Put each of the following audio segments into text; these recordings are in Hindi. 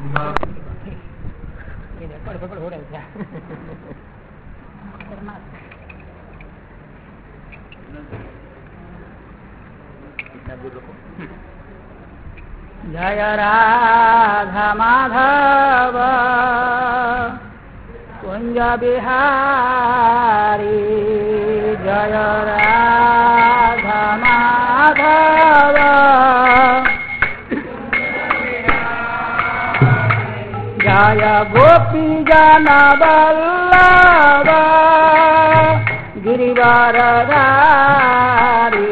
हो रहा है जय राधा माधव कुंज बिहारी जय राधा माधव जय गोपी जन वल्लभ गिरिवरधारी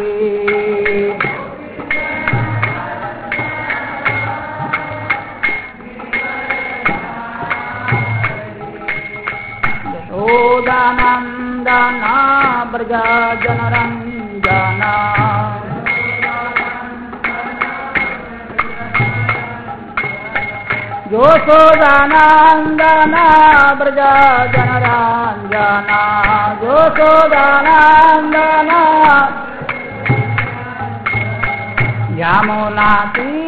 यशोदानन्दना व्रज जनरञ्जना यशोदानन्दना व्रज जनरञ्जना यशोदानन्दना यमुना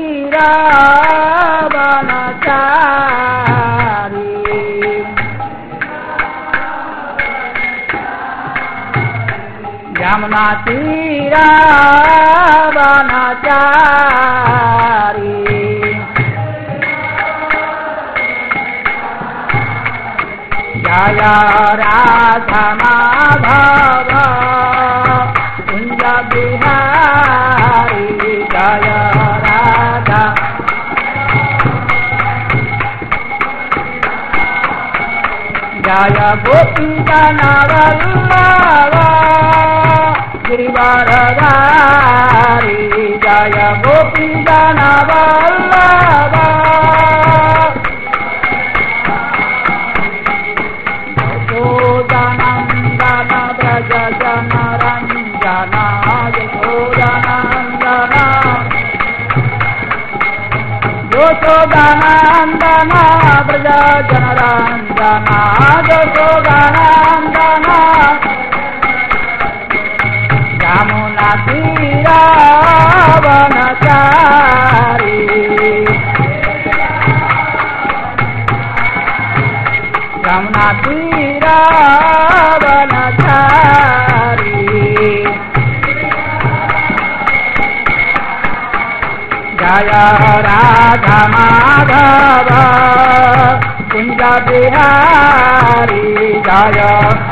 तीरवनचारी यमुना तीरवनचारी जय राधा माधव कुंज बिहारी जय राधा जय गोपी जन वल्लभ गिरिवरधारी जय गोपी जन वल्लभ यशोदानन्दन व्रज जनरञ्जना यशोदानन्दना यशोदानन्दन व्रज जनरञ्जना यशोदानन्दना यमुना तीरवनचारी यमुना तीरवनचारी जय राधा माधव कुंज बिहारी जय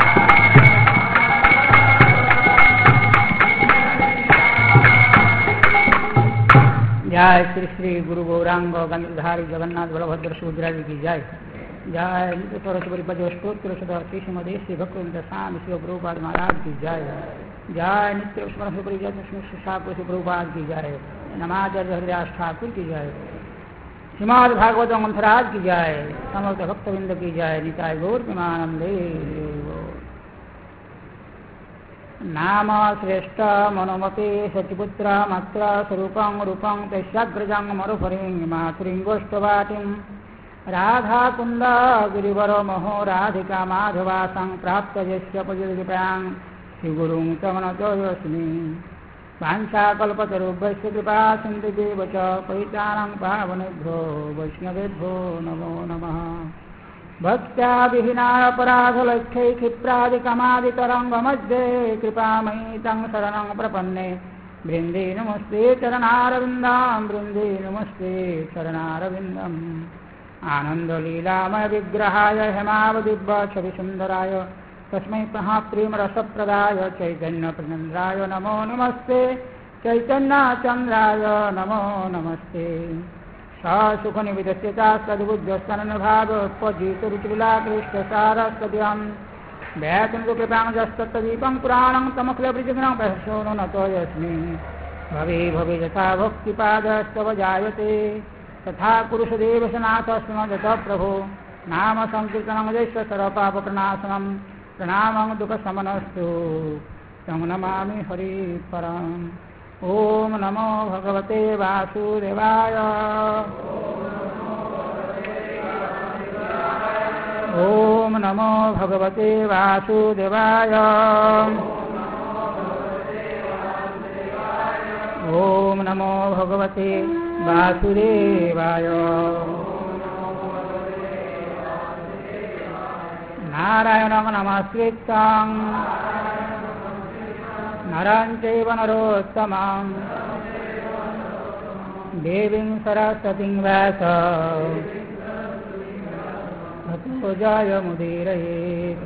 जय श्री श्री गुरु गौरांग गंगाधारी जगन्नाथ बलभद्र सुभद्रा जी की जय जय नित्य स्तोत्र सदा श्रीमदेश भक्त स्वामी शिव प्रभुपाद महाराज की जय जय नित्य ठाकुर शिव प्रभुपाद की जय नमाचार्य हरिदास ठाकुर की जय श्रीमद् भागवत ग्रंथराज की जय समस्त भक्तवृंद की जय निताय गौर प्रेमानंदे नाम श्रेष्ठ मनोमते सचिपुत्र मात्र स्वरूपं रूपं तस्याग्रजं मरुपरिं मातुरिंगोष्ठवाटिं राधा कुंद गिरिवर महो राधिका माधवा संप्राप्त यस्य पजोदिपां श्रीगुरुं तमनतोऽस्मि वाञ्छाकल्पतरुभ्यश्च कृपा सिन्धुभ्येव च पतितानां पावनेभ्यो वैष्णवेभ्यो नमो नमः भक्त्या विहीनापराधलक्ष्यै क्षिप्रादिकमादितरङ्गमध्ये कृपामयि तं शरणं प्रपन्ने बृन्दे नमस्ते चरणारविन्दं बृन्दे नमस्ते चरणारविन्दम् आनन्दलीलामय विग्रहाय हेमावदिव्यछविसुन्दराय तस्मै महाप्रेमरसप्रदाय चैतन्यप्रनन्दाय नमो नमस्ते चैतन्यचन्द्राय नमो नमस्ते सुखनिविदस्य चास्तद्बुद्ध्यस्तनभागोपजीतरुचिविलाकृष्टसारस्तद्यं व्याकुण्डकृपाङ्गस्तत्तदीपं पुराणं तमखिलवृजगणं प्रहसोनो नतोऽस्मि भवे भवे यथा भक्तिपादस्तव जायते तथा पुरुषदेव सनाथस्मदत प्रभो नाम संकीर्तनं यस्य सर्वपापप्रणाशनं प्रणामं दुःखशमनस्तु तं नमामि हरिपरम् ओम नमो भगवते वासुदेवाय ओम नमो भगवते वासुदेवाय ओम नमो भगवते वासुदेवाय नारायणं नमस्कृतं नरं चैव नरोत्तमं देवीं सरस्वतीं व्यासं ततो जयमुदीरयेत्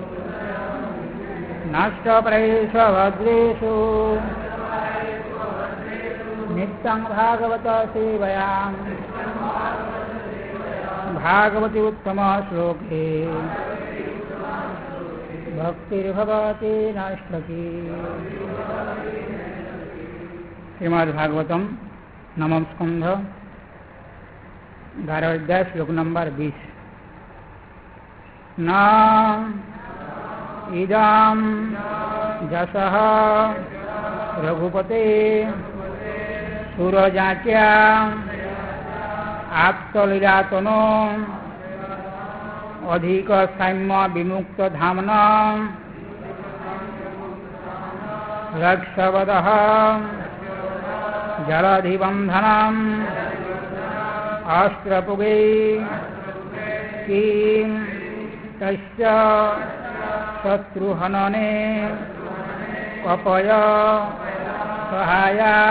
नष्टप्रेष्वभद्रेषु नित्यं भागवत सेवयां भागवती उत्तम श्लोके भक्तिर्भवति नष्टकी। श्रीमद्भागवतम नवम स्कंध 12 अध्याय श्लोक नंबर 20। न इदं जसः रघुपते सूरजाच्या आप्तलीलातनो अधिक साम्य विमुक्त धामना रक्षवदः जलधिबंधनम् अस्त्रपुगे किं तस्य शत्रुहनने कपय सहाया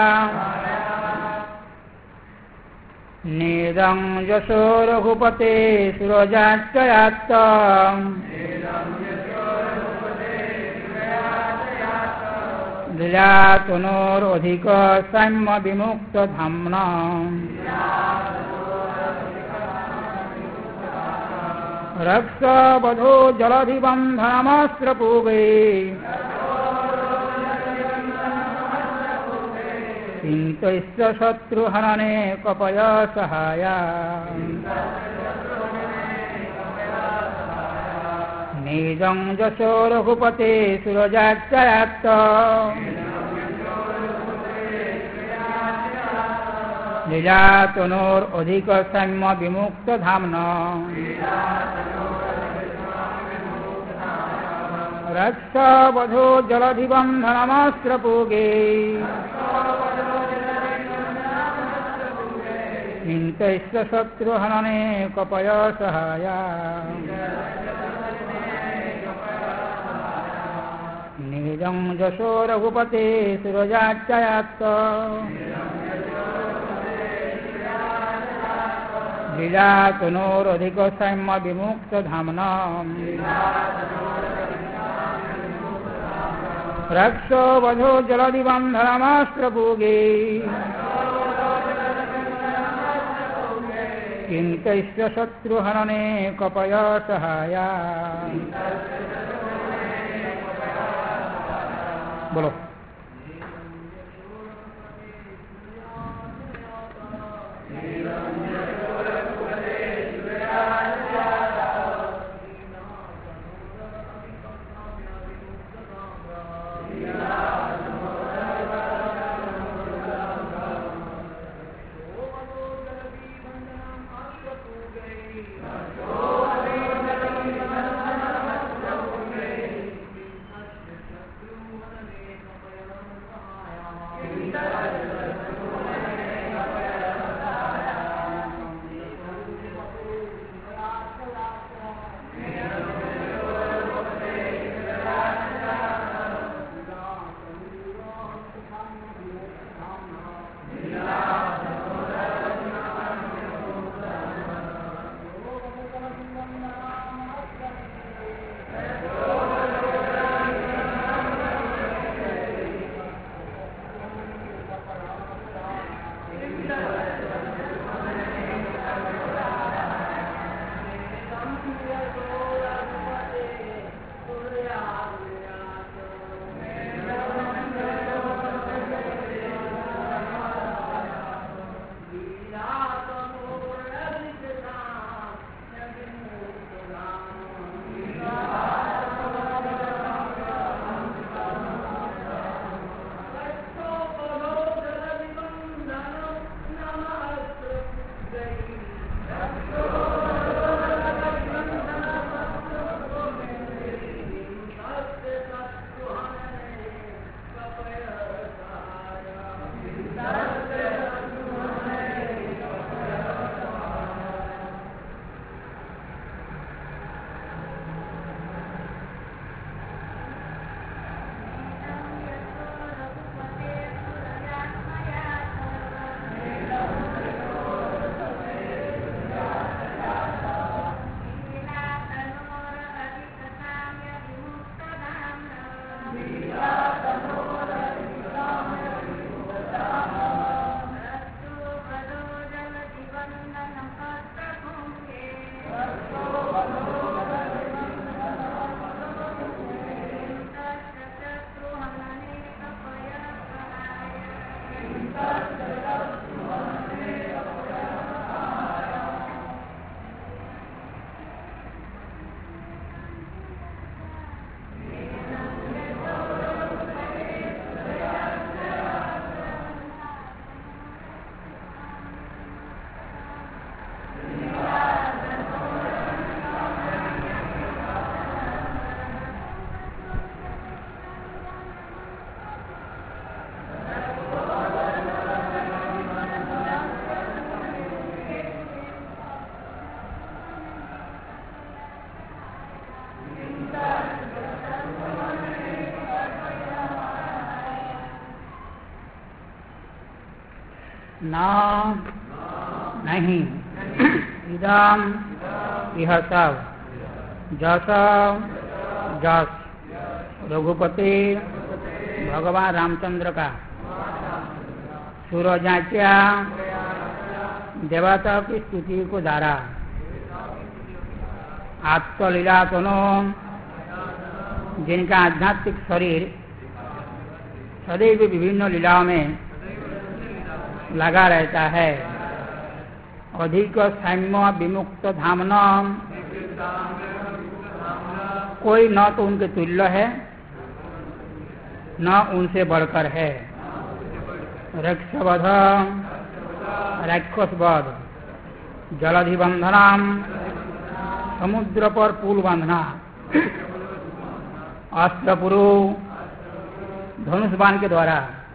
नेदं यशो रघुपते सुरजाच्चयात्त लीलातनोरधिक साम्य विमुक्त धाम्ना रक्षबधो जलधिबंधनमस्त्रपूगे किन्तस्य शत्रुहनने कपय सहाया निजं यशो रघुपते सुरजाच्चयात्त लीलातनोरधिक साम्य विमुक्त धाम्ना रक्षबधो जलधिबंधनमस्त्रपूगे किन्तस्य शत्रुहनने कपय सहाया निजं यशो रघुपते सुरजाच्चयात्त लीलातनोरधिक साम्य विमुक्त धाम्ना रक्षोवधो जलधिबंधनमस्त्रपूगे किन्तस्य शत्रुहनने कपय सहाया। बोलो। ना नहीं इदम यह सब जस जस रघुपति भगवान रामचंद्र का सूरजाच्या देवता की स्तुति को द्वारा आत्मलीला जिनका आध्यात्मिक शरीर सदैव विभिन्न लीलाओं में लगा रहता है, अधिक सैन्य विमुक्त धामन कोई न तो उनके तुल्य है न उनसे बढ़कर है। रक्षवध राक्षसवध जलधि बंधनम समुद्र पर पुल बांधना अस्त्रपुरु धनुष बाण के द्वारा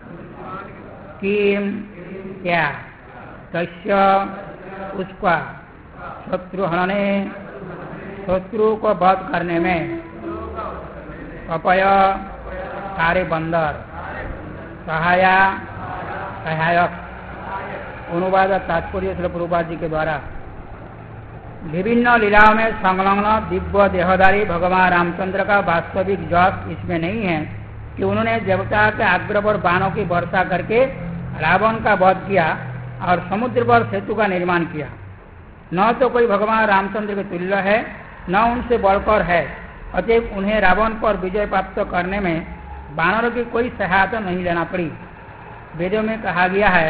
किम क्या तस्य उसका शत्रु हनने शत्रु को वध करने में कपय सारे बंदर सहाया सहायक अनुवाद तात्पर्य श्री प्रभुपाद जी के द्वारा विभिन्न लीलाओं में संलग्न दिव्य देहधारी भगवान रामचंद्र का वास्तविक जस इसमें नहीं है कि उन्होंने देवता के आग्रह पर बाणों की वर्षा करके रावण का वध किया और समुद्र पर सेतु का निर्माण किया। न तो कोई भगवान रामचंद्र के तुल्य है न उनसे बढ़कर है, अतएव उन्हें रावण पर विजय प्राप्त करने में बानरों की कोई सहायता नहीं लेना पड़ी। वेदों में कहा गया है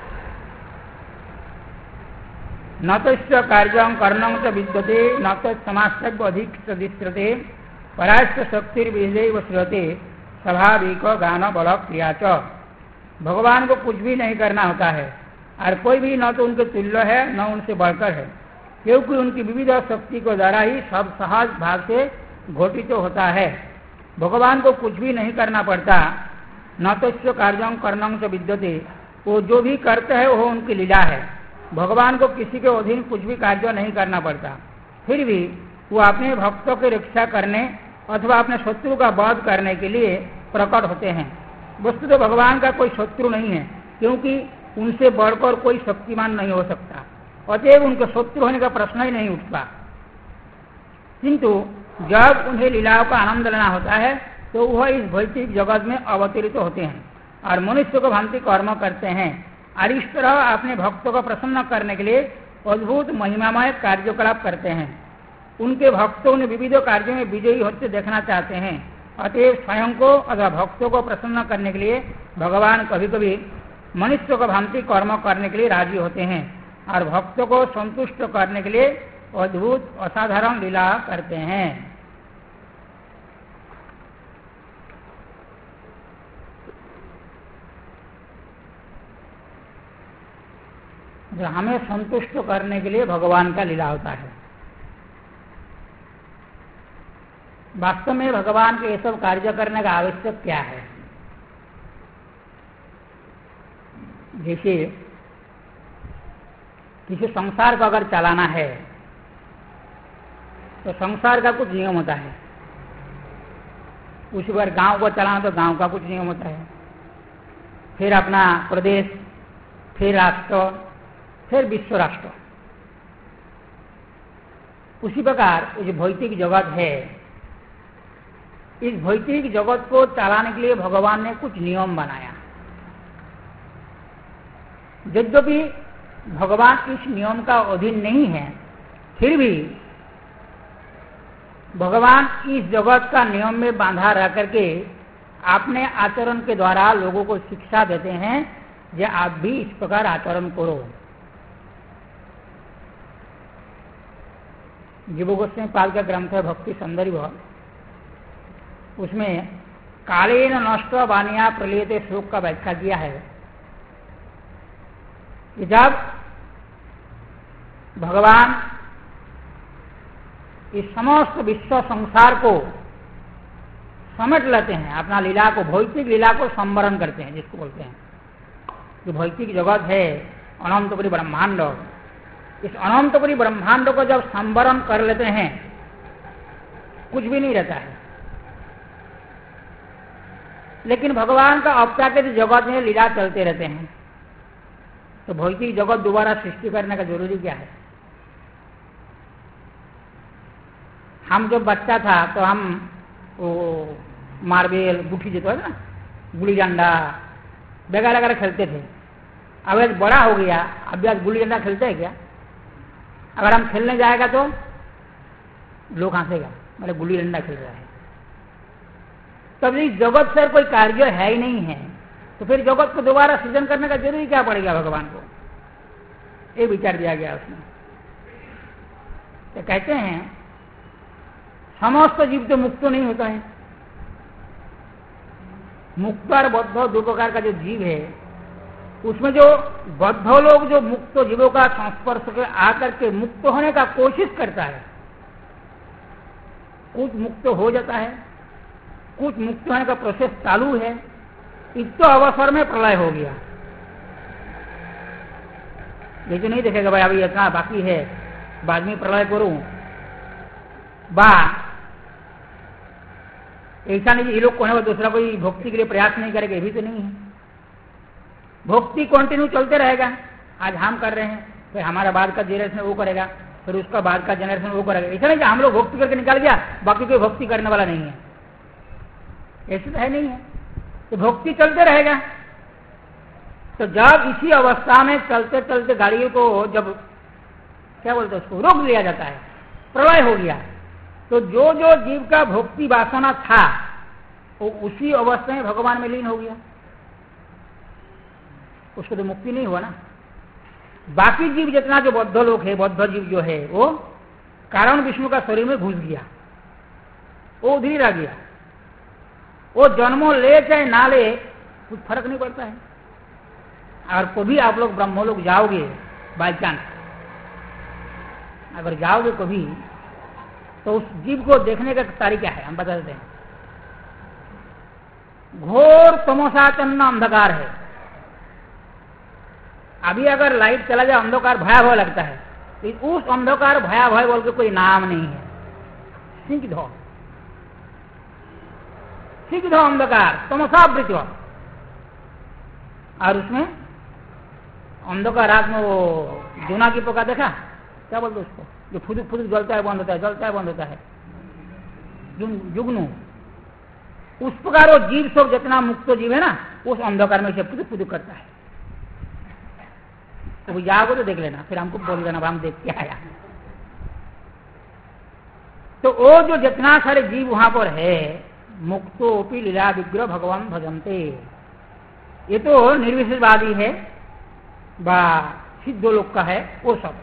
न तो कार्यं कर्णं च विद्यते न तो समास्तव्य अधिक सदिश्रते परास्त शक्तिर्विजय श्रुते स्वाभाविक गान बल क्रिया च। भगवान को कुछ भी नहीं करना होता है और कोई भी न तो उनके तुल्य है न उनसे बढ़कर है, क्योंकि उनकी विविध शक्ति को द्वारा ही सब सहज भाग से घटित तो होता है। भगवान को कुछ भी नहीं करना पड़ता। न तो कार्यं कर्णं च विद्यते, वो जो भी करते हैं वो उनकी लीला है। भगवान को किसी के अधीन कुछ भी कार्य नहीं करना पड़ता, फिर भी वो अपने भक्तों की रक्षा करने अथवा अपने शत्रु का वध करने के लिए प्रकट होते हैं। वस्तु तो भगवान का कोई शत्रु नहीं है, क्योंकि उनसे बढ़कर कोई शक्तिमान नहीं हो सकता, अतएव उनके शत्रु होने का प्रश्न ही नहीं उठता। किंतु जब उन्हें लीलाओं का आनंद लेना होता है तो वह इस भौतिक जगत में अवतरित होते हैं और मनुष्य को भांति कर्म करते हैं और इस तरह अपने भक्तों को प्रसन्न करने के लिए अद्भुत महिमामय कार्यकलाप करते हैं। उनके भक्तों ने विविध कार्यों में विजयी होते देखना चाहते हैं, अतएव स्वयं को अथवा भक्तों को प्रसन्न करने के लिए भगवान कभी कभी मनुष्य को भांति कर्म करने के लिए राजी होते हैं और भक्तों को संतुष्ट करने के लिए अद्भुत असाधारण लीला करते हैं। जो हमें संतुष्ट करने के लिए भगवान का लीला होता है। वास्तव में भगवान के ये सब कार्य करने का आवश्यक क्या है? जैसे किसी संसार को अगर चलाना है तो संसार का कुछ नियम होता है, उसी बार गांव को चलाना तो गांव का कुछ नियम होता है, फिर अपना प्रदेश, फिर राष्ट्र, फिर विश्व राष्ट्र। उसी प्रकार ये जो भौतिक जगत है, इस भौतिक जगत को चलाने के लिए भगवान ने कुछ नियम बनाया। यद्यपि भगवान इस नियम का अधीन नहीं है, फिर भी भगवान इस जगत का नियम में बांधा रह करके अपने आचरण के द्वारा लोगों को शिक्षा देते हैं कि आप भी इस प्रकार आचरण करो। जीव गोस्वामी पाद का ग्रंथ है भक्ति सौंदर्य, उसमें कालेन नष्ट वानिया प्रलियते श्लोक का व्याख्या किया है कि जब भगवान इस समस्त विश्व संसार को समेट लेते हैं, अपना लीला को, भौतिक लीला को संवरण करते हैं, जिसको बोलते हैं जो भौतिक जगत है अनंतपुरी ब्रह्मांड, इस अनंतपुरी ब्रह्मांड को जब संवरण कर लेते हैं कुछ भी नहीं रहता है। लेकिन भगवान का अप्राकृत जगत में लीला चलते रहते हैं, तो भौतिक जगत दोबारा सृष्टि करने का जरूरी क्या है? हम जब बच्चा था तो हम वो मार्बल गुठी जो है ना, गुली डंडा वगैरह वगैरह खेलते थे। अब आज बड़ा हो गया, अभी आज गुली डंडा खेलते हैं क्या? अगर हम खेलने जाएगा तो लोग हंसेगा, मतलब गुली डंडा खेल रहा है। तब इस जगत से कोई कार्य है ही नहीं है, तो फिर जगत को दोबारा सृजन करने का जरूरी क्या पड़ेगा भगवान को? ये विचार दिया गया उसमें। तो कहते हैं समस्त जीव तो मुक्त नहीं होता है। मुक्त और बद्ध दो प्रकार का जो जीव है, उसमें जो बद्ध लोग जो मुक्त जीवों का संस्पर्श के आकर के मुक्त होने का कोशिश करता है, कुछ मुक्त हो जाता है, कुछ मुक्त होने का प्रोसेस चालू है। इस तो अवसर में प्रलय हो गया। ये जो नहीं देखेगा भाई अभी इतना बाकी है, बाद में प्रलय करूं, बा ऐसा नहीं ये लोग कोने में दूसरा कोई भक्ति के लिए प्रयास नहीं करेगा, ये भी तो नहीं है। भक्ति कंटिन्यू चलते रहेगा। आज हम कर रहे हैं, फिर हमारा बाद का जनरेशन वो करेगा, फिर उसका बाद का जनरेशन वो करेगा। ऐसा नहीं कि हम लोग भक्ति करके निकाल गया, बाकी कोई भक्ति करने वाला नहीं है, ऐसा है नहीं है। तो भक्ति चलते रहेगा। तो जब इसी अवस्था में चलते चलते गाड़ियों को जब क्या बोलते हैं उसको रोक लिया जाता है, प्रलय हो गया, तो जो जो जीव का भक्ति वासना था वो उसी अवस्था में भगवान में लीन हो गया, उसको तो मुक्ति नहीं हुआ ना। बाकी जीव जितना जो बद्ध लोग है, बद्ध जीव जो है वो कारण विष्णु का शरीर में घुस गया, वो उधर ही रह गया। वो जन्मों ले चाहे ना ले कुछ फर्क नहीं पड़ता है। अगर कभी आप लोग ब्रह्म लोग जाओगे बाई चांस, अगर जाओगे कभी, तो उस जीव को देखने का तरीका है, हम बता देते हैं। घोर तमोसाचन्न अंधकार है। अभी अगर लाइट चला जाए अंधकार भयावह लगता है, तो उस अंधकार भयावह बोल के कोई नाम नहीं है। सिग्ध अंधकार तमसावृत, और उसमें अंधकार रात में वो जूना की पोका देखा, क्या बोलते उसको, जो फुदुक फुदुक जलता है बंद होता है, जलता है बंद होता है, जुगनू। उस प्रकार वो जीव सब जितना मुक्त जीव है ना, उस अंधकार में से फुदुक फुदुक करता है। तो वो जाओगे तो देख लेना, फिर हमको बोल देना हम देख के आया। तो वो जो जितना सारे जीव वहां पर है, मुक्तोपि लीला विग्रह भगवान भजनते, ये तो निर्विशेषवादी है, बा सिद्ध लोग का है वो सब।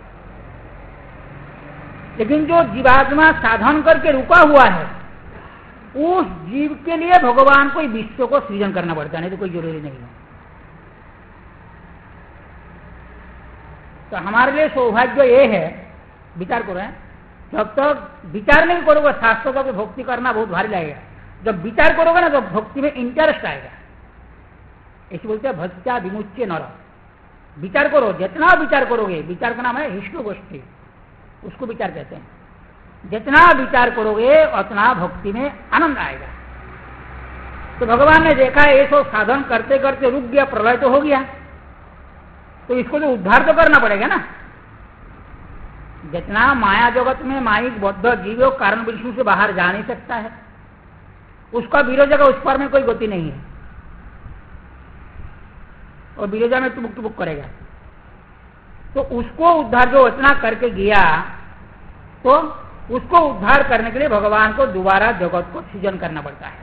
लेकिन जो जीवात्मा साधन करके रुका हुआ है, उस जीव के लिए भगवान को विश्व को सृजन करना पड़ता है, नहीं तो कोई जरूरी नहीं है। तो हमारे लिए सौभाग्य ये है, विचार करो, जब तक विचार नहीं करोगे शास्त्रों का भक्ति करना बहुत भारी लगेगा। जब विचार करोगे ना तो भक्ति में इंटरेस्ट आएगा। ऐसे बोलते हैं भक्त्या विमुच्य नर। विचार करो, जितना विचार करोगे, विचार का नाम है हिष्टोगोष्ठी, उसको विचार कहते हैं। जितना विचार करोगे उतना भक्ति में आनंद आएगा। तो भगवान ने देखा ये सब साधन करते करते रुक गया, प्रलय तो हो गया, तो इसको तो उद्धार तो करना पड़ेगा ना। जितना माया जगत में माइक बद्ध जीवों कारण विष्णु से बाहर जा नहीं सकता है, उसका विरोधा का उस पर में कोई गति नहीं है, और विरोधा में टुबुक टुबुक करेगा। तो उसको उद्धार जो इतना करके गया, तो उसको उद्धार करने के लिए भगवान को दोबारा जगत को सृजन करना पड़ता है।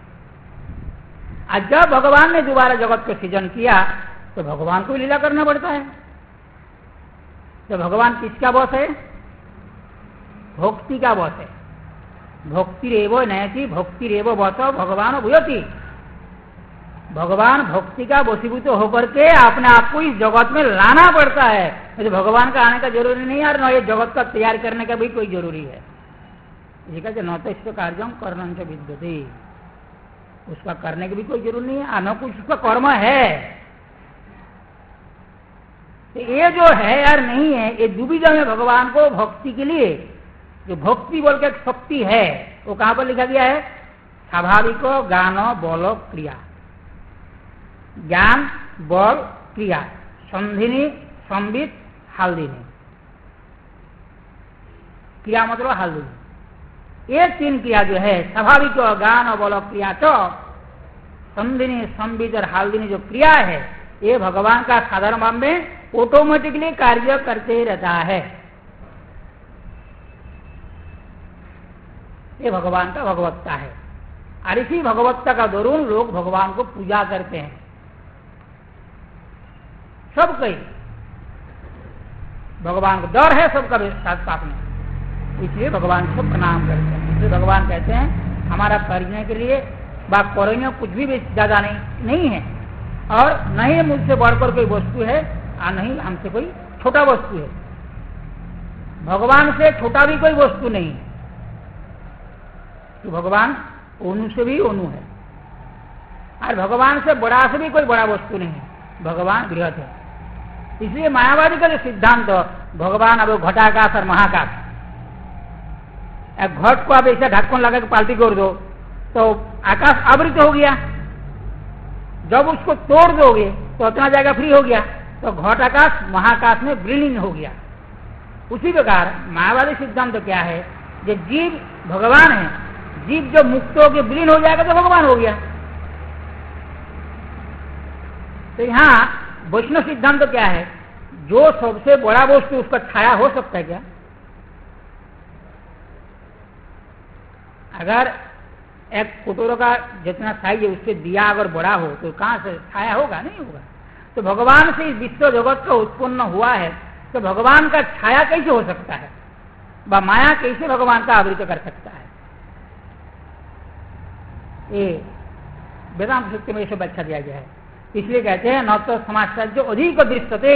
आज जब भगवान ने दोबारा जगत को सृजन किया तो भगवान को लीला करना पड़ता है। तो भगवान किसका बॉस है? भक्ति का बॉस है। भक्ति रेवो नयति भक्ति रेवो बस भगवान भूयति। भगवान भक्ति का वशीभूत होकर के अपने आप को इस जगत में लाना पड़ता है। तो भगवान का आने का जरूरी नहीं है और न ये जगत का तैयार करने का भी कोई जरूरी है। ये कहते न तो इसको कार्यम कर्म से विद्यते, उसका करने की भी कोई जरूरी नहीं है, न कुछ उसका कर्म है। तो ये जो है यार नहीं है, ये दुविधा में भगवान को भक्ति के लिए जो भक्ति बोल के एक शक्ति है वो कहां पर लिखा गया है? स्वाभाविक ज्ञान बल क्रिया। ज्ञान बल क्रिया, संधिनी संबित हालदिनी। क्रिया मतलब हालदिनी। ये तीन क्रिया जो है स्वाभाविक ज्ञान बल क्रिया तो संधिनी संबित और हालदिनी जो क्रिया है ये भगवान का साधारण भाव में ऑटोमेटिकली कार्य करते रहता है। ये भगवान का भगवत्ता है और इसी भगवत्ता का दरुन लोग भगवान को पूजा करते हैं। सब कई भगवान को डर है सबका साथ में, इसलिए भगवान को प्रणाम करते हैं। इसलिए भगवान कहते हैं हमारा करने के लिए करने कुछ भी ज्यादा नहीं है और नहीं मुझसे बढ़कर कोई वस्तु है और नहीं हमसे कोई छोटा वस्तु है। भगवान से छोटा भी कोई वस्तु नहीं है। तो भगवान ओनु से भी ओनु है और भगवान से बड़ा से भी कोई बड़ा वस्तु नहीं है। भगवान बृहत है। इसलिए मायावादी का जो सिद्धांत भगवान अब घटाकाश और महाकाश, घट को आप ऐसा ढक्कन लगा के पाल्टी कर दो तो आकाश आवृत हो गया, जब उसको तोड़ दोगे तो उतना जगह फ्री हो गया, तो घट आकाश महाकाश में विलीन हो गया। उसी प्रकार मायावादी सिद्धांत तो क्या है, जो जीव भगवान है, जीव जब मुक्त होकर विलीन हो जाएगा तो भगवान हो गया। तो यहाँ वैष्णव सिद्धांत तो क्या है, जो सबसे बड़ा वस्तु उसका छाया हो सकता है क्या? अगर एक कटोरा का जितना साइज है उससे दिया अगर बड़ा हो तो कहां से छाया होगा? नहीं होगा। तो भगवान से इस विश्व जगत का उत्पन्न हुआ है तो भगवान का छाया कैसे हो सकता है? माया कैसे भगवान का आवृत कर सकता है? ये वेदांत सूत्र में इसे व्याख्या दिया गया है। इसलिए कहते हैं न तो समाचार जो अधिक दृष्टते,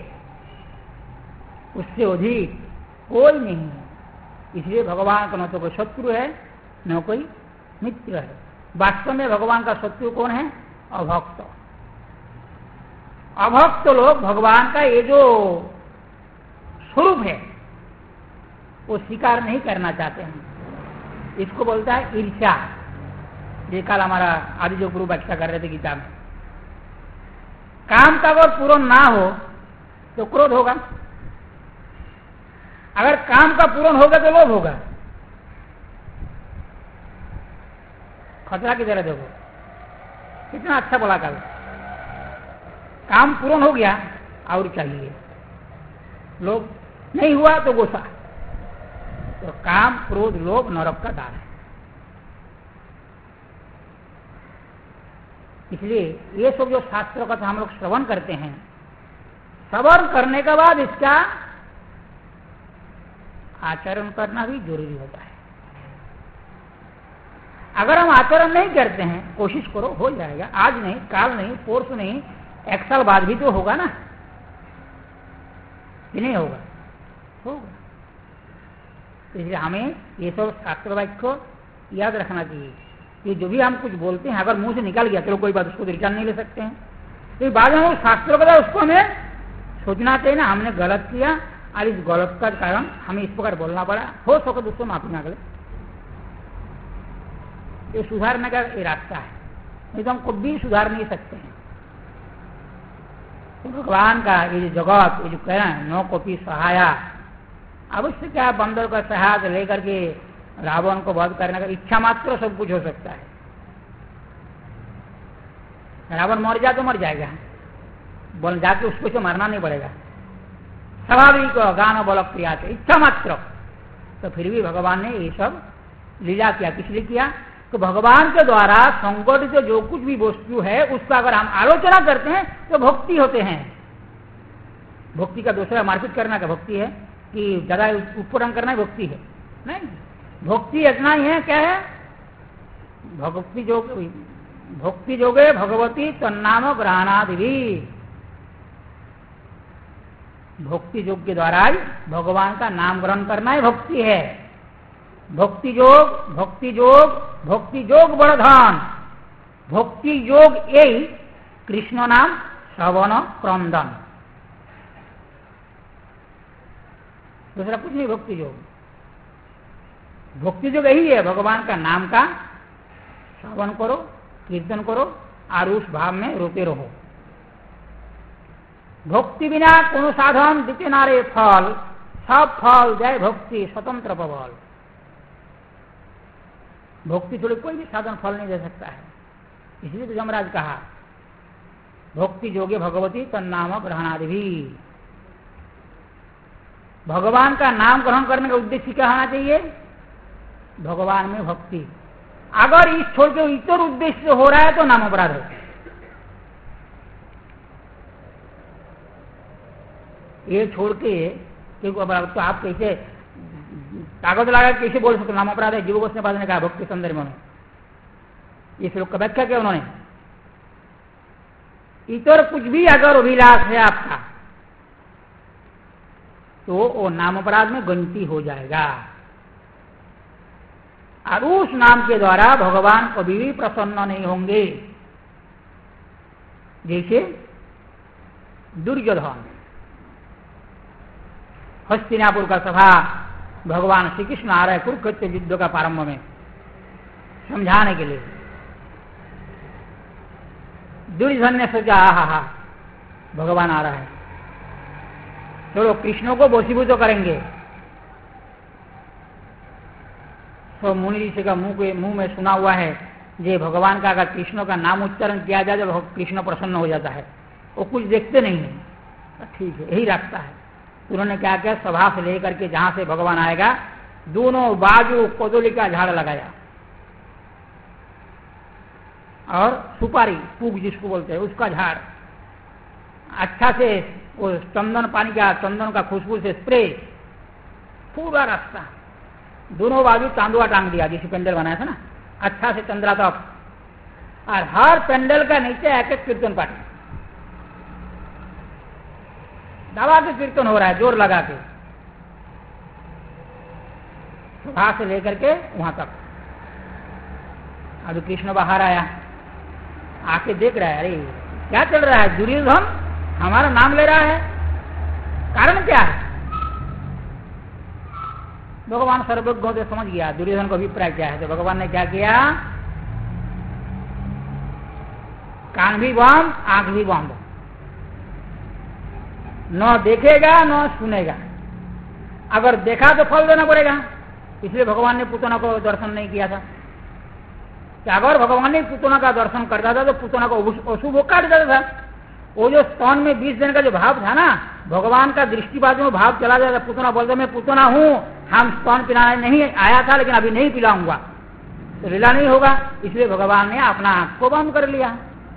उससे अधिक कोई नहीं है। इसलिए भगवान का न तो कोई शत्रु है न कोई मित्र है। वास्तव में भगवान का शत्रु कौन है? अभक्त। अभक्त लोग भगवान का ये जो स्वरूप है वो स्वीकार नहीं करना चाहते हैं। इसको बोलता है ईर्ष्या। ये कल हमारा आदि जो गुरु व्याख्या कर रहे थे गीता में, काम का अगर पूर्ण ना हो तो क्रोध होगा, अगर काम का पूर्ण होगा तो लोभ होगा। खतरा की तरह देखो, कितना अच्छा बोला कल, काम पूर्ण हो गया और चाहिए, लोभ नहीं हुआ तो गुस्सा। तो काम क्रोध लोभ नरक का द्वार है। इसलिए ये सब जो शास्त्रों का हम लोग श्रवण करते हैं, श्रवण करने के बाद इसका आचरण करना भी जरूरी होता है। अगर हम आचरण नहीं करते हैं, कोशिश करो हो जाएगा, आज नहीं काल नहीं परसों नहीं 1 साल बाद भी तो होगा ना, कि नहीं होगा? होगा। इसलिए हमें ये सब शास्त्र वाक्य को याद रखना चाहिए कि जो भी हम कुछ बोलते हैं अगर मुंह से निकल गया चलो कोई बात, उसको रिटर्न नहीं ले सकते हैं। तो बाद में शास्त्रों का उसको हमें सोचना चाहिए ना, हमने गलत किया और इस गलत का कारण हमें इस प्रकार बोलना पड़ा, हो सके दोस्तों माफी मांग ले। ये सुधारने का ये रास्ता है, नहीं तो हम कभी सुधार नहीं सकते हैं। तो भगवान का ये जो जगत, ये जो कह रहे हैं नो कोपी सहाया, अवश्य क्या बंदर का सहायता लेकर के रावण को वध करने का इच्छा मात्र सब कुछ हो सकता है। रावण मर जाए तो मर जाएगा, बोल जाके उसको से मरना नहीं पड़ेगा। स्वाभाविक गान बल क्रिया थे, इच्छा मात्र तो फिर भी भगवान ने ये सब लीला किया। किस लिए किया? तो भगवान के द्वारा संगठित जो कुछ भी वस्तु है उसका अगर हम आलोचना करते हैं तो भक्ति होते हैं। भक्ति का दूसरा मार्केट करना का भक्ति है कि ज्यादा ऊपर करना ही भक्ति है? नहीं, भक्ति इतना ही है। क्या है? भक्ति जोगे भगवती तन्नाम ग्रहणादि। भक्ति योग के द्वारा भगवान का नाम ग्रहण करना ही भक्ति है। भक्ति योग बड़धन। भक्ति योग यही कृष्ण नाम श्रवण क्रंदन, दूसरा कुछ नहीं। भक्ति योग यही है, भगवान का नाम का श्रवण करो, कीर्तन करो और उस भाव में रोते रहो। भक्ति बिना कोनो साधन दिते नारे फल, सब फल जय भक्ति स्वतंत्र प्रबल। भक्ति छोड़े कोई भी साधन फल नहीं दे सकता है। इसलिए तो यमराज कहा भक्ति जोगे भगवती तन्नाम ग्रहणादि भी। भगवान का नाम ग्रहण करने का उद्देश्य क्या होना चाहिए? भगवान में भक्ति। अगर इस छोड़ के इतर उद्देश्य हो रहा है तो नाम अपराध है। ये छोड़ के तो आप कैसे कागज लगा कैसे बोल सकते नाम अपराध है? जीव गोस्वामी ने कहा भक्ति संदर्भ में। ये श्लोक का व्याख्या क्या उन्होंने? इतर कुछ भी अगर अभिलाष है आपका तो वो नाम अपराध में गिनती हो जाएगा और उस नाम के द्वारा भगवान कभी भी प्रसन्न नहीं होंगे। जैसे दुर्योधन, हस्तिनापुर का सभा, भगवान श्री कृष्ण आ रहे कुरुक्षेत्र युद्ध का प्रारंभ में समझाने के लिए। दुर्योधन ने सोचा हा भगवान आ रहा है, चलो कृष्ण को वशीभूत तो करेंगे। तो मुनि ऋषि का मुंह में सुना हुआ है जे भगवान का अगर कृष्ण का नाम उच्चारण किया जाए तो कृष्ण प्रसन्न हो जाता है। वो कुछ देखते नहीं है, ठीक है यही रखता है। उन्होंने क्या किया, सभा से लेकर के जहां से भगवान आएगा दोनों बाजू कोदोली का झाड़ लगाया और सुपारी पूग जिसको बोलते हैं उसका झाड़ अच्छा से वो चंदन का खुशबू से स्प्रे पूरा रास्ता दोनों बाजू चांदुआ टांग दिया जिसे पेंडल बनाया था ना, अच्छा से चंद्रा तक। और हर पेंडल का नीचे एक एक कीर्तन पाठी दबा के कीर्तन हो रहा है जोर लगा के, सुबह से लेकर के वहां तक। अभी कृष्ण बाहर आया, आके देख रहा है अरे क्या चल रहा है, दुर्योधन हमारा नाम ले रहा है, कारण क्या है? भगवान सर्वज्ञ से समझ गया दुर्योधन का अभिप्राय क्या है। तो भगवान ने क्या किया, कान भी बंद आंख भी बंद, न देखेगा न सुनेगा। अगर देखा तो फल देना पड़ेगा, इसलिए भगवान ने पुतना को दर्शन नहीं किया था। कि अगर भगवान ने पुतना का दर्शन करता था तो पुतना को अशुभ काट देता था। वो जो स्तन में 20 दिन का जो भाव था ना, भगवान का दृष्टिबाजू में भाव चला जाता। पुतना बोलते मैं पुतना हूं, हम स्तन पिलाने नहीं आया था लेकिन अभी नहीं पिलाऊंगा, तो लीला नहीं होगा। इसलिए भगवान ने अपना आंख को बंद कर लिया।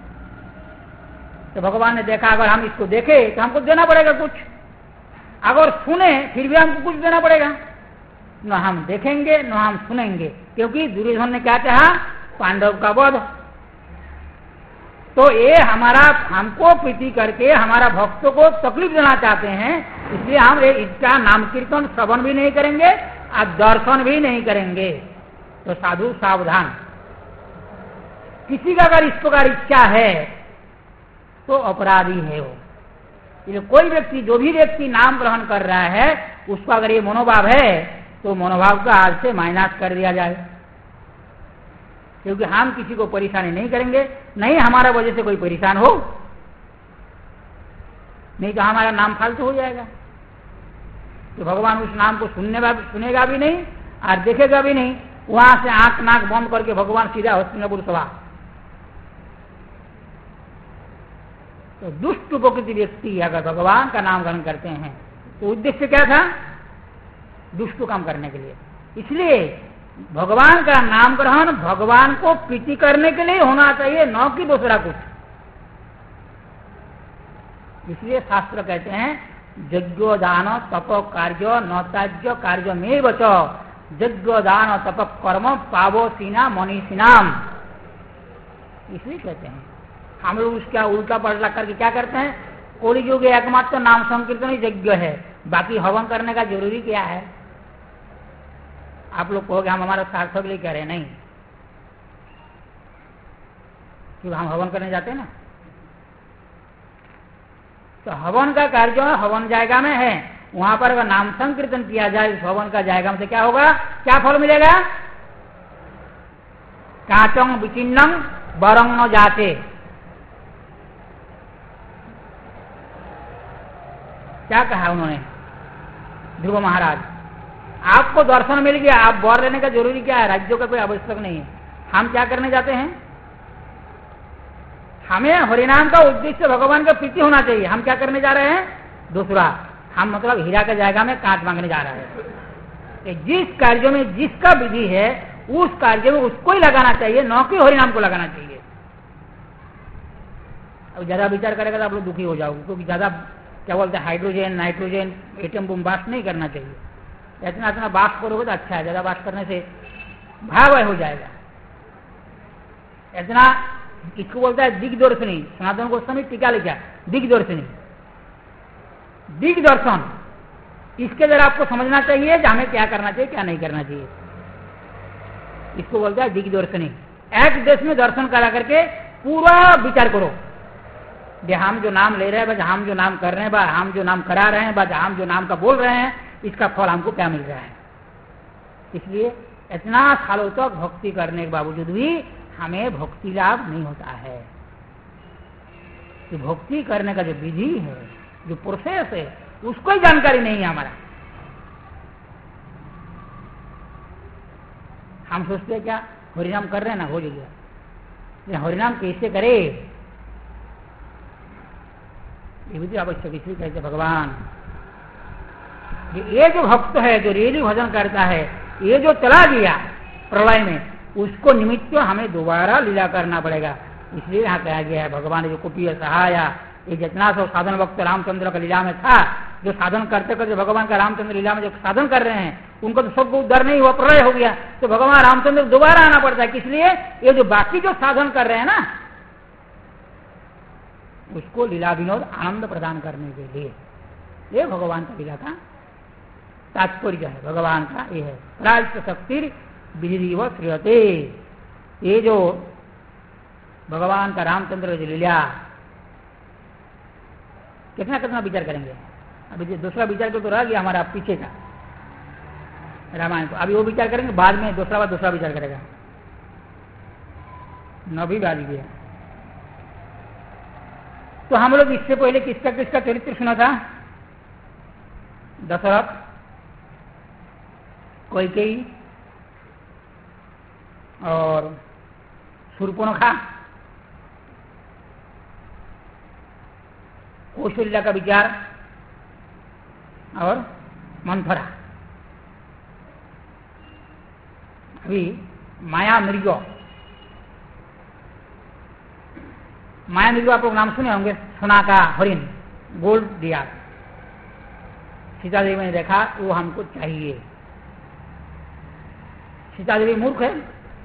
तो भगवान ने देखा अगर हम इसको देखे तो हमको देना पड़ेगा कुछ, अगर सुने फिर भी हमको कुछ देना पड़ेगा। न हम देखेंगे न हम सुनेंगे, क्योंकि दुर्योधन ने क्या कहा, पांडव का वध। तो ये हमको प्रीति करके हमारा भक्तों को तकलीफ देना चाहते हैं, इसलिए हम इसका नाम कीर्तन श्रवण भी नहीं करेंगे और दर्शन भी नहीं करेंगे। तो साधु सावधान, किसी का अगर इस प्रकार इच्छा है तो अपराधी है वो। इसलिए कोई व्यक्ति, जो भी व्यक्ति नाम ग्रहण कर रहा है, उसका अगर ये मनोभाव है तो मनोभाव का आज से माइनस कर दिया जाए, क्योंकि हम किसी को परेशानी नहीं करेंगे, नहीं हमारा वजह से कोई परेशान हो, नहीं तो हमारा नाम फालतू हो जाएगा। तो भगवान उस नाम को सुनेगा भी नहीं और देखेगा भी नहीं। वहां से आंख नाक बंद करके भगवान सीधा हस्तिनापुर सभा। तो दुष्ट प्रकृति व्यक्ति अगर भगवान का नाम ग्रहण करते हैं तो उद्देश्य क्या था, दुष्ट काम करने के लिए। इसलिए भगवान का नाम ग्रहण भगवान को प्रीति करने के लिए होना चाहिए, न कि दूसरा कुछ। इसलिए शास्त्र कहते हैं यज्ञो दान तप कार्य न त्याज्य कार्य में बच, यज्ञ दान तप कर्म पावो सीना मनीषिनाम। इसलिए कहते हैं हम लोग उसका उल्टा पलटा करके क्या करते हैं, कलि युग एकमात्र नाम संकीर्तन ही यज्ञ है, बाकी हवन करने का जरूरी क्या है। आप लोग कहोगे हम हमारा सार्थक लिए कह रहे हैं, नहीं, कि हम हवन करने जाते हैं ना, तो हवन का कार्य हवन जायगा में है, वहां पर अगर नाम संकीर्तन किया जाए इस हवन का जायगा में, तो क्या होगा, क्या फल मिलेगा, काचंग विचिन्नम बरंग न जाते। क्या कहा उन्होंने ध्रुव महाराज, आपको दर्शन मिल गया, आप वर लेने का जरूरी क्या है, राज्यों का कोई आवश्यक नहीं है। हम क्या करने जाते हैं, हमें हरिनाम का उद्देश्य भगवान का प्रीति होना चाहिए। हम क्या करने जा रहे हैं, दूसरा, हम मतलब हीरा के जायगा में कांच मांगने जा रहे हैं। जिस कार्य में जिसका विधि है उस कार्य में उसको ही लगाना चाहिए, न कि हरिनाम को लगाना चाहिए। अब ज्यादा विचार करेगा तो आप लोग दुखी हो जाओगे, क्योंकि ज्यादा क्या बोलते हैं hydrogen nitrogen atom bomb blast नहीं करना चाहिए। इतना इतना बास्ट करोगे तो अच्छा है, ज्यादा बास्ट करने से भयावह हो जाएगा। इतना इसको बोलता है दिग्दर्शनी, सनातन गोस्वामी टीका लिखा दिग्दर्शनी, दिग्दर्शन। इसके जरा आपको समझना चाहिए कि हमें क्या करना चाहिए क्या नहीं करना चाहिए। इसको बोलता है दिग्दर्शनी। एक देश में दर्शन करा करके पूरा विचार करो, हम जो नाम ले रहे हैं, हम जो नाम कर रहे हैं, हम जो नाम करा रहे हैं, हम जो नाम का बोल रहे हैं, इसका फल हमको क्या मिल रहा है। इसलिए इतना सालों तक भक्ति करने के बावजूद भी हमें भक्ति लाभ नहीं होता है। तो भक्ति करने का जो विधि है, जो प्रोसेस है, उसको ही जानकारी नहीं है हमारा। हम सोचते हैं क्या हरिनाम कर रहे हैं ना, हो जाएगा, हरिनाम कैसे करे, ये विधि आवश्यक। इसलिए कहते भगवान ये जो भक्त है, जो रेली भजन करता है, ये जो चला गया प्रलय में, उसको निमित्त हमें दोबारा लीला करना पड़ेगा। इसलिए यहाँ कहा गया है भगवान जो कुपिय सहाया, ये जितना सब साधन वक्त रामचंद्र का लीला में था, जो साधन करते करते भगवान का रामचंद्र लीला में जो साधन कर रहे हैं, उनको तो सबको उद्धार नहीं हुआ, प्रलय हो गया, तो भगवान रामचंद्र दोबारा आना पड़ता है। किसलिए, ये जो बाकी जो साधन कर रहे हैं ना, उसको लीला विनोद आनंद प्रदान करने के लिए, ये भगवान का लीला का तात्पर्य है। भगवान का ये है प्राच्य शक्ति विधि व श्रीयते। ये जो भगवान का रामचंद्र जो लीला, कितना कितना विचार करेंगे। अभी दूसरा विचार तो रह गया हमारा पीछे का रामायण को, अभी वो विचार करेंगे, बाद में दूसरा विचार करेगा। 9 बाज गया। तो हम लोग इससे पहले किसका किसका चरित्र सुना था, दशरथ, कैकेयी और शूर्पणखा, कौशल्या का विचार और मंथरा। अभी माया मृग आप लोग नाम सुने होंगे, सोना का हरिण, गोल्ड दिया, सीता देवी ने देखा वो हमको चाहिए। सीता देवी मूर्ख है,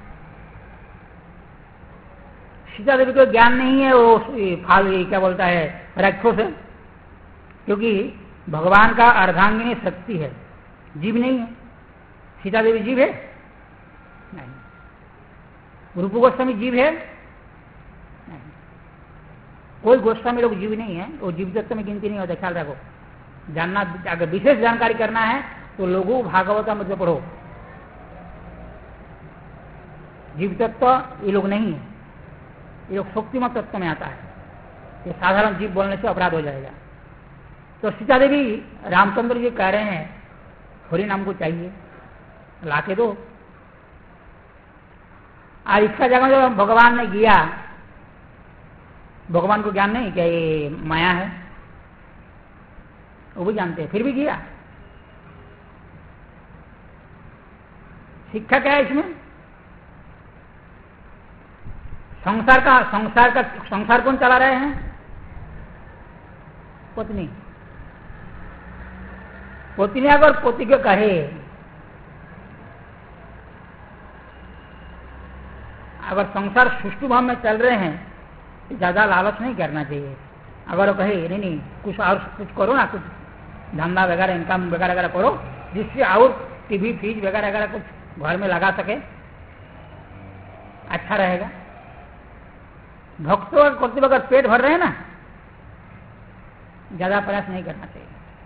सीता देवी को ज्ञान नहीं है, वो क्या बोलता है राक्षस है, क्योंकि भगवान का अर्धांगिनी शक्ति है, जीव नहीं है। सीता देवी जीव है नहीं, रूप गोस्वामी जीव है नहीं, कोई गोस्वामी लोग जीव नहीं है, वो जीव तत्व में गिनती नहीं होता। ख्याल रखो, जानना, अगर विशेष जानकारी करना है तो लघु भागवता में पढ़ो। जीव तत्व ये लोग नहीं है, ये लोग शक्तिमत तत्व में आता है। ये साधारण जीव बोलने से अपराध हो जाएगा। तो सीता देवी रामचंद्र जी कह रहे हैं हरि नाम को चाहिए, लाके दो। और इसका जगह जो भगवान ने किया, भगवान को ज्ञान नहीं क्या ये माया है, वो भी जानते हैं, फिर भी किया। शिक्षा क्या है इसमें? संसार कौन चला रहे हैं? पत्नी। पत्नी अगर पति को कहे, अगर संसार सुष्टु भाव में चल रहे हैं तो ज्यादा लालच नहीं करना चाहिए। अगर वो कहे नहीं कुछ और कुछ करो ना, कुछ धंधा वगैरह इनकम वगैरह करो जिससे और टीवी फ्रिज वगैरह कुछ घर में लगा सके, अच्छा रहेगा। भक्तों का करते अगर पेट भर रहे हैं ना, ज्यादा प्रयास नहीं करना चाहिए।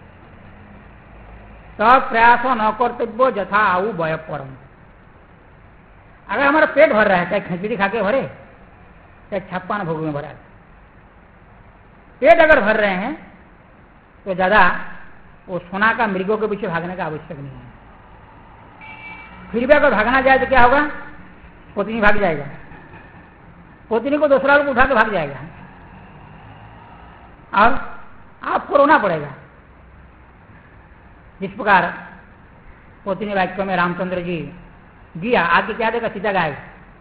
तब प्रयासों न कर्तव्य जथा आऊ भय परम। अगर हमारा पेट भर रहा है, चाहे खिचड़ी खा के भरे चाहे छप्पन भोग में भरा, पेट अगर भर रहे हैं तो ज्यादा वो सोना का मृगों के पीछे भागने का आवश्यक नहीं है। फिर भी अगर भागना जाए तो क्या होगा? पत्नी भाग जाएगा, पत्नी को दूसरा लोग उठा के भाग जाएगा और आपको रोना पड़ेगा। जिस प्रकार पत्नी वाक्य में रामचंद्र जी दिया, आगे क्या देगा? सीता गाय।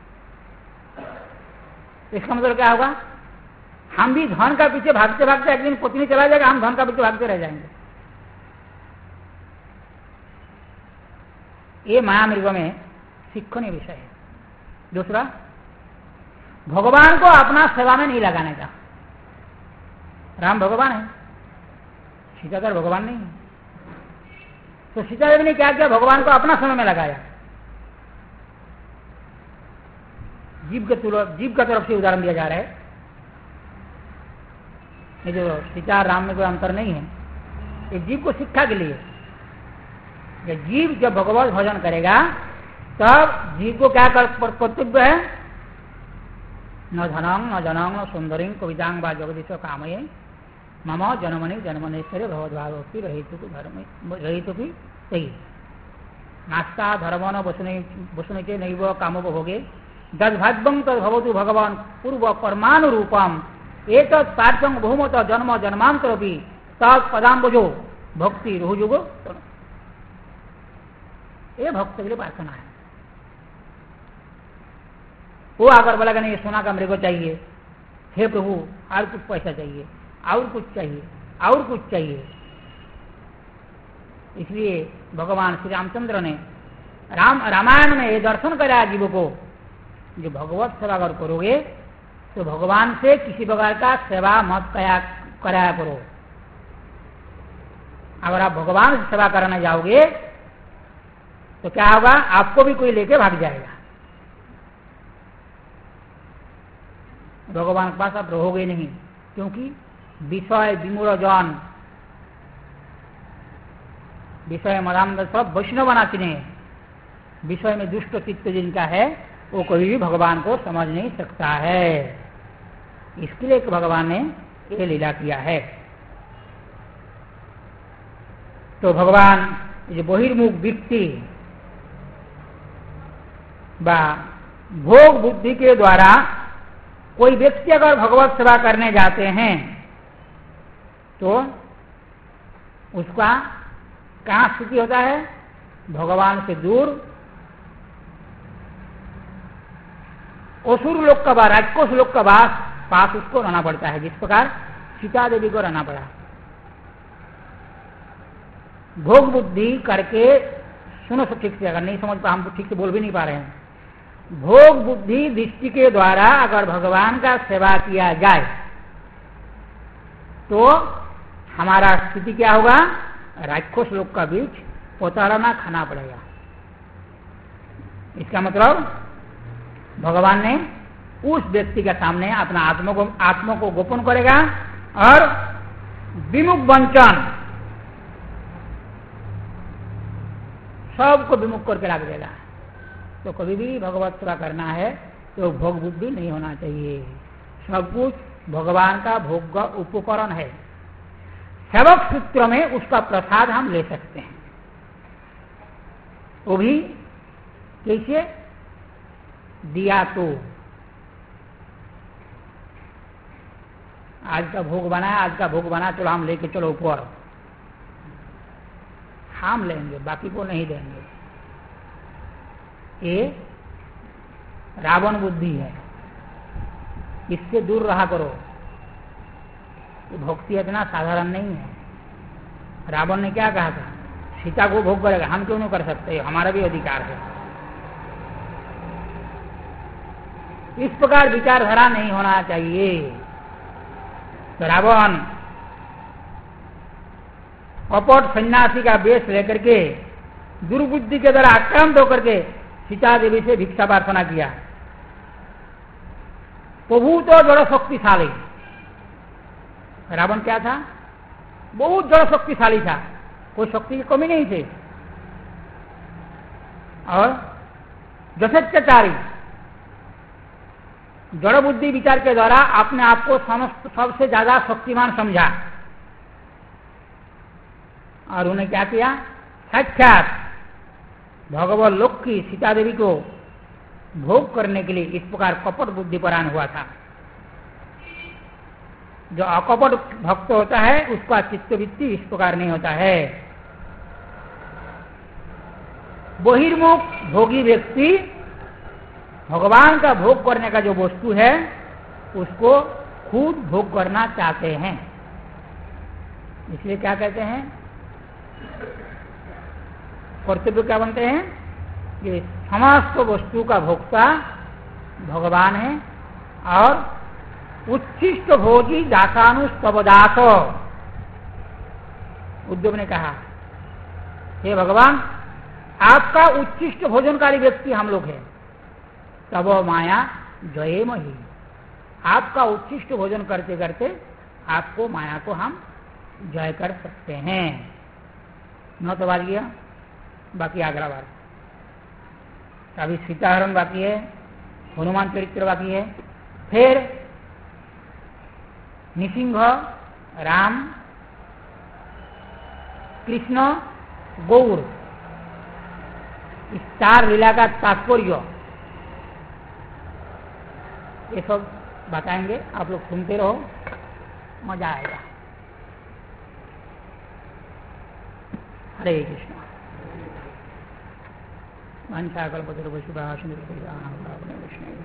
इसका मतलब क्या होगा? हम भी धन का पीछे भागते भागते एक दिन पत्नी चला जाएगा, हम धन का पीछे भागते रह जाएंगे। ये माया मृग में सीखने विषय है। दूसरा, भगवान को अपना सेवा में नहीं लगाने का। राम भगवान है, सीताधर भगवान नहीं है। तो सीता देवी ने क्या किया? भगवान को अपना समय में लगाया। जीव का तरफ से उदाहरण दिया जा रहा है। ये जो सीता राम में कोई अंतर नहीं है, ये जीव को शिक्षा के लिए। ये जीव जब भगवत भजन करेगा तब जीव को क्या कर्तव्य है? न धनंग न जनंग न सुंदरिंग कवितांग व जगदीश कामये मम जनमनि जन्मनेश्वरे भगवद्भावोक्ति रहित की सही नास्ता धर्मन वसुनिचे नैव कामोपभोगे दद्भाग्यं तद्भवतु भगवान पूर्व परमानुरूपम एतत् पार्थं बहुमत जन्म जन्मांतरपि तत्पदाम्बुजो भक्ति रोहुजुगो। ये भक्त के लिए प्रार्थना है। वो आकर बोला कि नहीं सोना का मेरे को चाहिए, हे प्रभु और कुछ पैसा चाहिए, और कुछ चाहिए, और कुछ चाहिए। इसलिए भगवान श्री रामचंद्र ने रामायण में ये दर्शन कराया जीवों को, जो भगवत सेवा अगर करोगे तो भगवान से किसी प्रकार का सेवा मत कराया करो। अगर आप भगवान से सेवा कराने जाओगे तो क्या होगा? आपको भी कोई लेके भाग जाएगा। भगवान के पास आप रहोगे नहीं, क्योंकि विषय विमूढ़ जन, विषय मदाम सब वैष्णव बनाते हैं। विषय में दुष्ट चित्त जिनका है वो कभी भी भगवान को समझ नहीं सकता है। इसके लिए भगवान ने ये लीला किया है। तो भगवान जो बहिर्मुख व्यक्ति भोग बुद्धि के द्वारा कोई व्यक्ति अगर भगवत सेवा करने जाते हैं तो उसका कहाँ स्थिति होता है? भगवान से दूर असुर लोक का वास, राक्षस लोक का पास उसको रहना पड़ता है। जिस प्रकार सीता देवी को रहना पड़ा। भोग बुद्धि करके सुनो सब ठीक से, अगर नहीं समझ पा, हम ठीक से बोल भी नहीं पा रहे हैं। भोग बुद्धि दृष्टि के द्वारा अगर भगवान का सेवा किया जाए तो हमारा स्थिति क्या होगा? राक्षस लोग का बीच पोताड़ना खाना पड़ेगा। इसका मतलब भगवान ने उस व्यक्ति के सामने अपना आत्मा को गोपन करेगा और विमुख वंचन सबको विमुख करके रख देगा। तो कभी भी भगवत सेवा करना है तो भोग बुद्धि नहीं होना चाहिए। सब कुछ भगवान का भोग का उपकरण है। सेवक सूत्र में उसका प्रसाद हम ले सकते हैं। वो भी कैसे? दिया तो आज का भोग बनाया, आज का भोग बना, चलो हम लेके चलो ऊपर, हम लेंगे, बाकी को नहीं देंगे। ये रावण बुद्धि है, इससे दूर रहा करो। ये भक्ति इतना साधारण नहीं है। रावण ने क्या कहा था, सीता को भोग करेगा, हम क्यों नहीं कर सकते, हमारा भी अधिकार है। इस प्रकार विचारधारा नहीं होना चाहिए। तो रावण कपट सन्यासी का वेश लेकर के दुर्बुद्धि के द्वारा आक्रांत होकर के सीता देवी से भिक्षा प्रार्थना किया। प्रभु तो जड़ शक्तिशाली, रावण क्या था, बहुत जड़ शक्तिशाली था, कोई शक्ति की कमी नहीं थी। और जसत्याचारी, जड़ बुद्धि विचार के द्वारा अपने आप को सबसे ज्यादा शक्तिमान समझा। और उन्हें क्या किया, साक्षात भगवान लोक की सीता देवी को भोग करने के लिए इस प्रकार कपट बुद्धि परायण हुआ था। जो अकपट भक्त होता है उसका चित्तवृत्ति इस प्रकार नहीं होता है। बहिर्मुख भोगी व्यक्ति भगवान का भोग करने का जो वस्तु है उसको खुद भोग करना चाहते हैं। इसलिए क्या कहते हैं, कर्तव्य क्या बनते हैं कि समस्त वस्तु का भोक्ता भगवान है और उच्छिष्ट भोगी दासानुस्तवदास। उद्धव ने कहा, हे भगवान, आपका उच्छिष्ट भोजनकारी व्यक्ति हम लोग हैं, तब माया जयेम ही। आपका उच्छिष्ट भोजन करते करते आपको माया को हम जय कर सकते हैं। न तो बात गया, बाकी अगला बार। अभी सीताहरण बाकी है, हनुमान चरित्र बाकी है, फिर निसिंह, राम, कृष्ण, गौर, इस 4 लीला का तात्पर्य ये सब बताएंगे। आप लोग सुनते रहो, मजा आएगा। हरे कृष्ण। वंशाकल्पतरुभ्यश्च कृपा सिन्धुभ्यो